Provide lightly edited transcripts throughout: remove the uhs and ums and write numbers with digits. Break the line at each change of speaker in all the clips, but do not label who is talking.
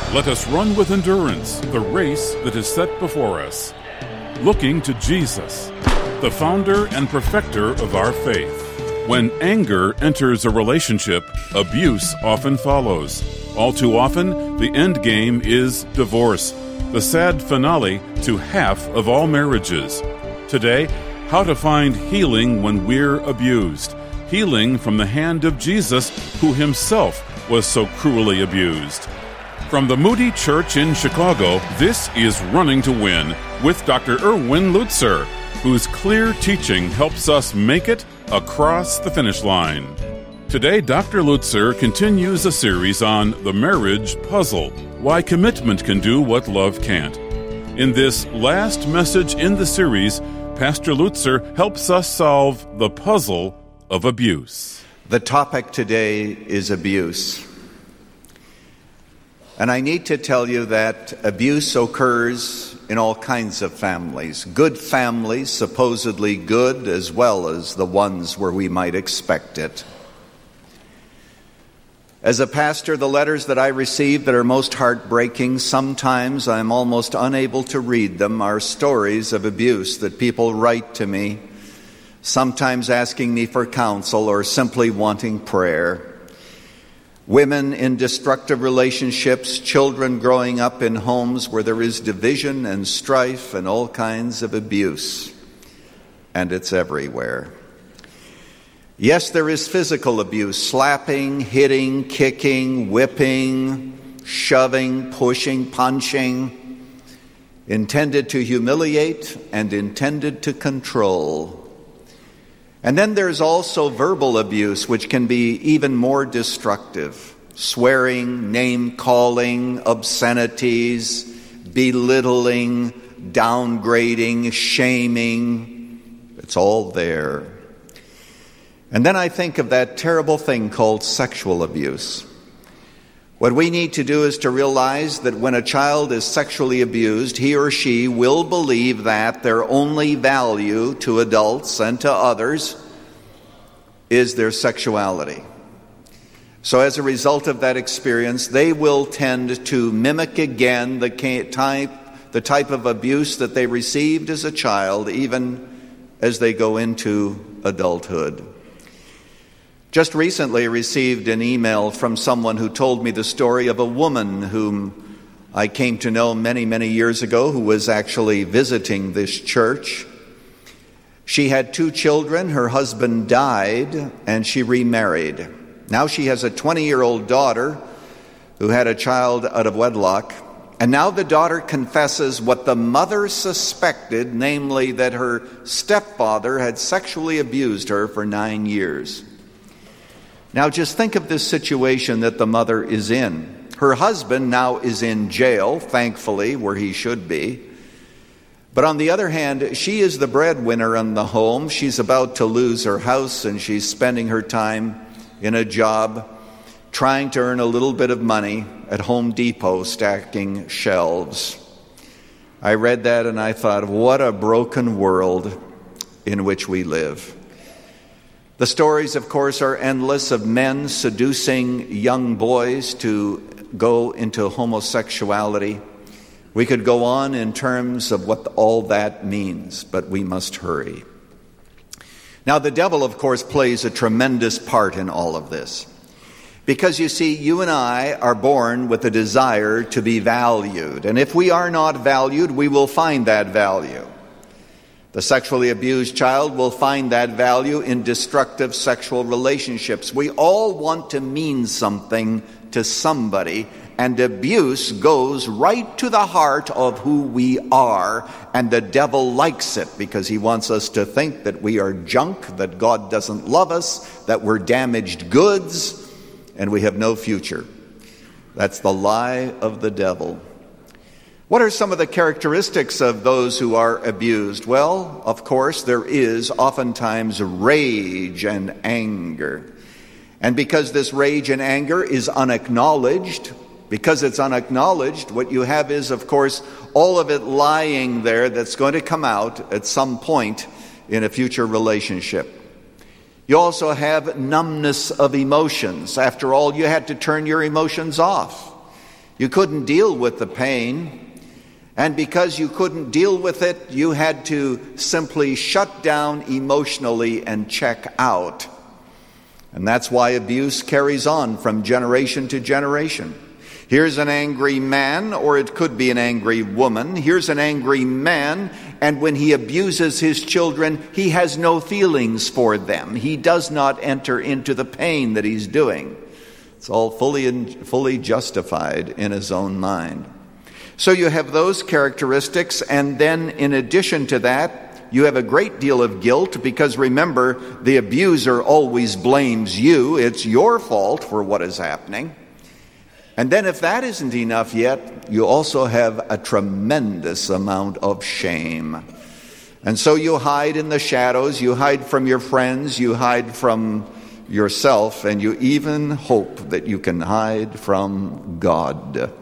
Let us run with endurance the race that is set before us, looking to Jesus, the founder and perfecter of our faith. When anger enters a relationship, abuse often follows. All too often, the end game is divorce, the sad finale to half of all marriages. Today, how to find healing when we're abused. Healing from the hand of Jesus, who himself was so cruelly abused. From the Moody Church in Chicago, this is Running to Win with Dr. Erwin Lutzer, whose clear teaching helps us make it across the finish line. Today, Dr. Lutzer continues a series on the marriage puzzle, why commitment can do what love can't. In this last message in the series, Pastor Lutzer helps us solve the puzzle of abuse.
The topic today is abuse. And I need to tell you that abuse occurs in all kinds of families. Good families, supposedly good, as well as the ones where we might expect it. As a pastor, the letters that I receive that are most heartbreaking, sometimes I'm almost unable to read them, are stories of abuse that people write to me, sometimes asking me for counsel or simply wanting prayer. Women in destructive relationships, children growing up in homes where there is division and strife and all kinds of abuse. And it's everywhere. Yes, there is physical abuse, slapping, hitting, kicking, whipping, shoving, pushing, punching, intended to humiliate and intended to control. And then there's also verbal abuse, which can be even more destructive. Swearing, name-calling, obscenities, belittling, downgrading, shaming. It's all there. And then I think of that terrible thing called sexual abuse. What we need to do is to realize that when a child is sexually abused, he or she will believe that their only value to adults and to others is their sexuality. So as a result of that experience, they will tend to mimic again the type of abuse that they received as a child, even as they go into adulthood. Just recently I received an email from someone who told me the story of a woman whom I came to know many, many years ago, who was actually visiting this church. She had 2 children. Her husband died, and she remarried. Now she has a 20-year-old daughter who had a child out of wedlock. And now the daughter confesses what the mother suspected, namely that her stepfather had sexually abused her for 9 years. Now just think of this situation that the mother is in. Her husband now is in jail, thankfully, where he should be. But on the other hand, she is the breadwinner in the home. She's about to lose her house, and she's spending her time in a job trying to earn a little bit of money at Home Depot stacking shelves. I read that and I thought, what a broken world in which we live. The stories, of course, are endless of men seducing young boys to go into homosexuality. We could go on in terms of what all that means, but we must hurry. Now, the devil, of course, plays a tremendous part in all of this. Because, you see, you and I are born with a desire to be valued. And if we are not valued, we will find that value. The sexually abused child will find that value in destructive sexual relationships. We all want to mean something to somebody, and abuse goes right to the heart of who we are, and the devil likes it because he wants us to think that we are junk, that God doesn't love us, that we're damaged goods, and we have no future. That's the lie of the devil. What are some of the characteristics of those who are abused? Well, of course, there is oftentimes rage and anger. And because this rage and anger is unacknowledged, what you have is, of course, all of it lying there that's going to come out at some point in a future relationship. You also have numbness of emotions. After all, you had to turn your emotions off. You couldn't deal with the pain, and because you couldn't deal with it, you had to simply shut down emotionally and check out. And that's why abuse carries on from generation to generation. Here's an angry man, or it could be an angry woman. Here's an angry man, and when he abuses his children, he has no feelings for them. He does not enter into the pain that he's doing. It's all fully justified in his own mind. So you have those characteristics, and then in addition to that, you have a great deal of guilt, because remember, the abuser always blames you. It's your fault for what is happening. And then if that isn't enough yet, you also have a tremendous amount of shame. And so you hide in the shadows, you hide from your friends, you hide from yourself, and you even hope that you can hide from God.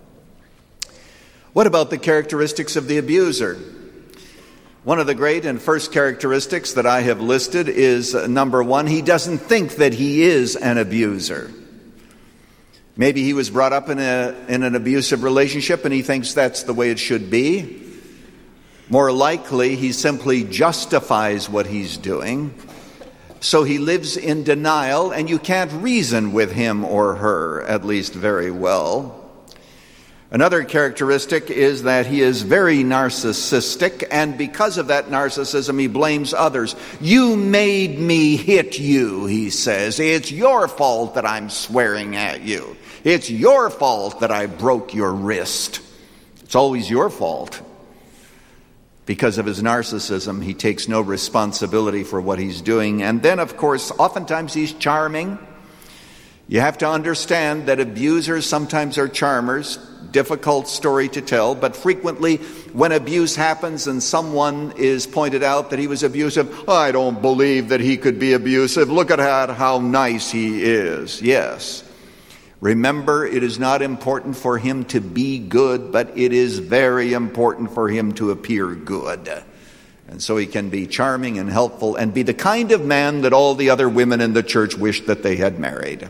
What about the characteristics of the abuser? One of the great and first characteristics that I have listed is, number one, he doesn't think that he is an abuser. Maybe he was brought up in an abusive relationship and he thinks that's the way it should be. More likely, he simply justifies what he's doing. So he lives in denial, and you can't reason with him or her, at least very well. Another characteristic is that he is very narcissistic, and because of that narcissism, he blames others. You made me hit you, he says. It's your fault that I'm swearing at you. It's your fault that I broke your wrist. It's always your fault. Because of his narcissism, he takes no responsibility for what he's doing. And then, of course, oftentimes he's charming. You have to understand that abusers sometimes are charmers. Difficult story to tell, but frequently when abuse happens and someone is pointed out that he was abusive, I don't believe that he could be abusive. Look at how nice he is. Yes. Remember, it is not important for him to be good, but it is very important for him to appear good. And so he can be charming and helpful and be the kind of man that all the other women in the church wished that they had married.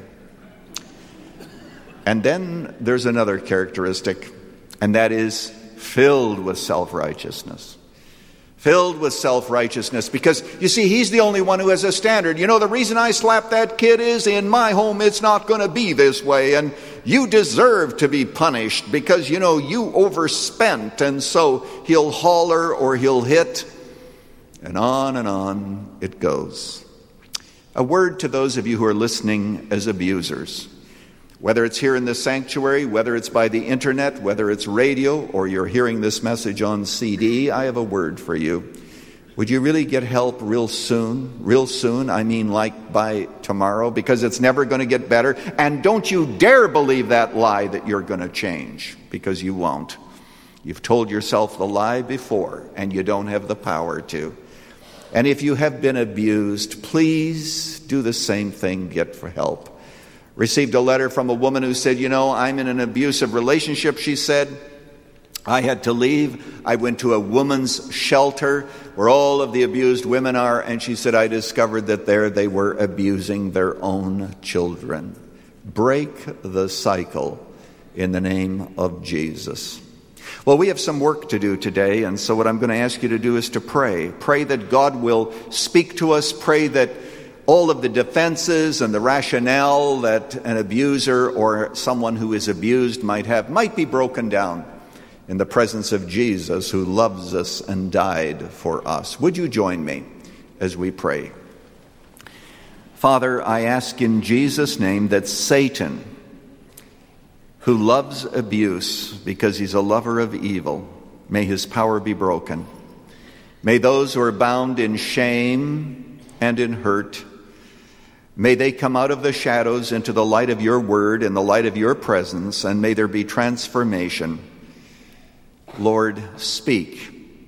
And then there's another characteristic, and that is filled with self-righteousness. Filled with self-righteousness, because, you see, he's the only one who has a standard. You know, the reason I slapped that kid is in my home it's not going to be this way, and you deserve to be punished because, you know, you overspent, and so he'll holler or he'll hit, and on it goes. A word to those of you who are listening as abusers. Whether it's here in the sanctuary, whether it's by the internet, whether it's radio, or you're hearing this message on CD, I have a word for you. Would you really get help real soon? Real soon, I mean like by tomorrow, because it's never going to get better. And don't you dare believe that lie that you're going to change, because you won't. You've told yourself the lie before, and you don't have the power to. And if you have been abused, please do the same thing, get for help. Received a letter from a woman who said, you know, I'm in an abusive relationship, she said. I had to leave. I went to a woman's shelter where all of the abused women are, and she said, I discovered that there they were abusing their own children. Break the cycle in the name of Jesus. Well, we have some work to do today, and so what I'm going to ask you to do is to pray. Pray that God will speak to us. Pray that all of the defenses and the rationale that an abuser or someone who is abused might have might be broken down in the presence of Jesus, who loves us and died for us. Would you join me as we pray? Father, I ask in Jesus' name that Satan, who loves abuse because he's a lover of evil, may his power be broken. May those who are bound in shame and in hurt, may they come out of the shadows into the light of your word and the light of your presence, and may there be transformation. Lord, speak.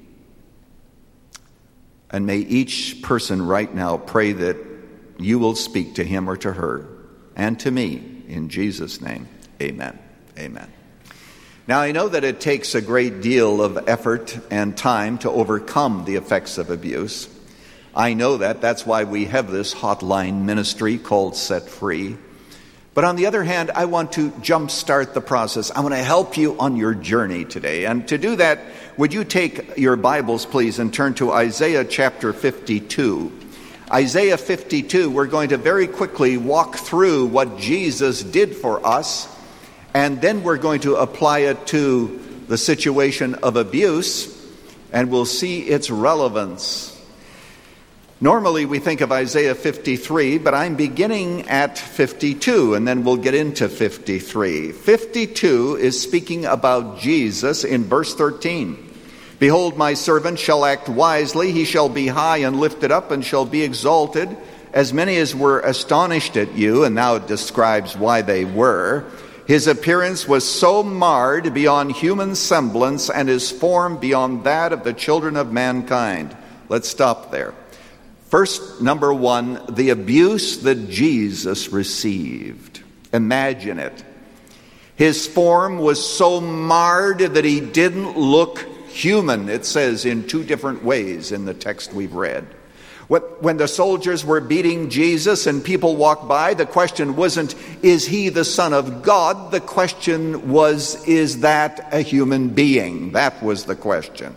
And may each person right now pray that you will speak to him or to her and to me. In Jesus' name, amen. Amen. Now, I know that it takes a great deal of effort and time to overcome the effects of abuse. I know that. That's why we have this hotline ministry called Set Free. But on the other hand, I want to jumpstart the process. I want to help you on your journey today. And to do that, would you take your Bibles, please, and turn to Isaiah chapter 52. Isaiah 52, we're going to very quickly walk through what Jesus did for us, and then we're going to apply it to the situation of abuse, and we'll see its relevance. Normally we think of Isaiah 53, but I'm beginning at 52, and then we'll get into 53. 52 is speaking about Jesus in verse 13. Behold, my servant shall act wisely, he shall be high and lifted up, and shall be exalted. As many as were astonished at you, and now it describes why they were. His appearance was so marred beyond human semblance, and his form beyond that of the children of mankind. Let's stop there. First, number one, the abuse that Jesus received. Imagine it. His form was so marred that he didn't look human, it says in two different ways in the text we've read. When the soldiers were beating Jesus and people walked by, the question wasn't, is he the Son of God? The question was, is that a human being? That was the question.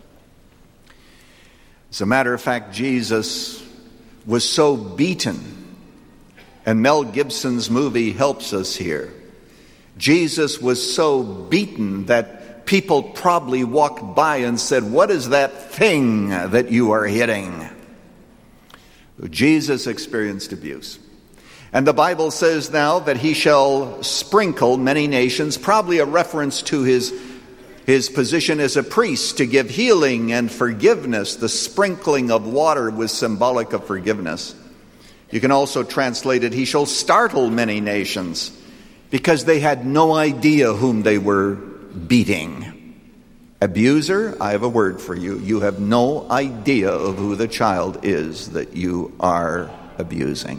As a matter of fact, Jesus was so beaten, and Mel Gibson's movie helps us here. Jesus was so beaten that people probably walked by and said, what is that thing that you are hitting? Jesus experienced abuse. And the Bible says now that he shall sprinkle many nations, probably a reference to his position as a priest to give healing and forgiveness. The sprinkling of water was symbolic of forgiveness. You can also translate it, he shall startle many nations, because they had no idea whom they were beating. Abuser, I have a word for you. You have no idea of who the child is that you are abusing.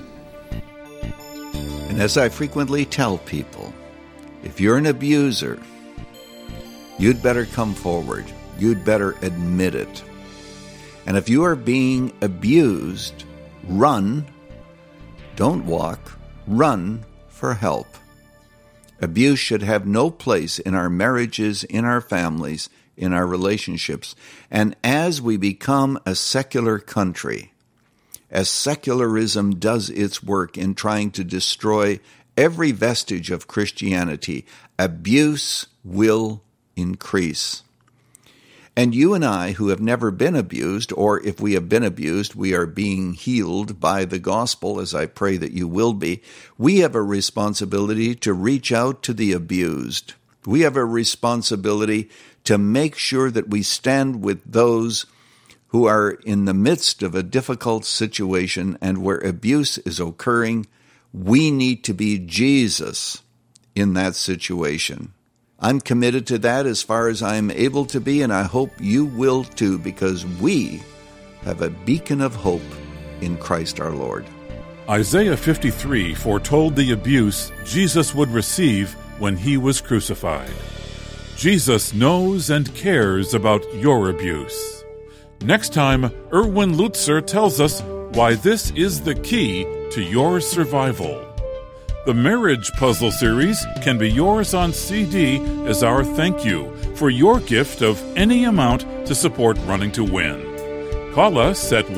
And as I frequently tell people, if you're an abuser, you'd better come forward. You'd better admit it. And if you are being abused, run. Don't walk. Run for help. Abuse should have no place in our marriages, in our families, in our relationships. And as we become a secular country, as secularism does its work in trying to destroy every vestige of Christianity, abuse will increase. And you and I, who have never been abused, or if we have been abused, we are being healed by the gospel, as I pray that you will be, we have a responsibility to reach out to the abused. We have a responsibility to make sure that we stand with those who are in the midst of a difficult situation and where abuse is occurring. We need to be Jesus in that situation. I'm committed to that as far as I'm able to be, and I hope you will too, because we have a beacon of hope in Christ our Lord.
Isaiah 53 foretold the abuse Jesus would receive when he was crucified. Jesus knows and cares about your abuse. Next time, Erwin Lutzer tells us why this is the key to your survival. The Marriage Puzzle series can be yours on CD as our thank you for your gift of any amount to support Running to Win. Call us at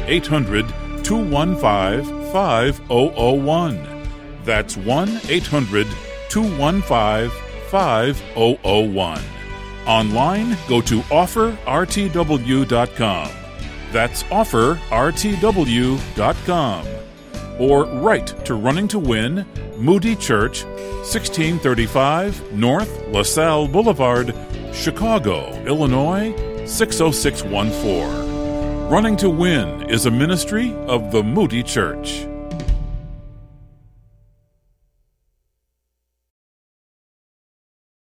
1-800-215-5001. That's 1-800-215-5001. Online, go to offerrtw.com. That's offerrtw.com. Or write to Running to Win, Moody Church, 1635 North LaSalle Boulevard, Chicago, Illinois, 60614. Running to Win is a ministry of the Moody Church.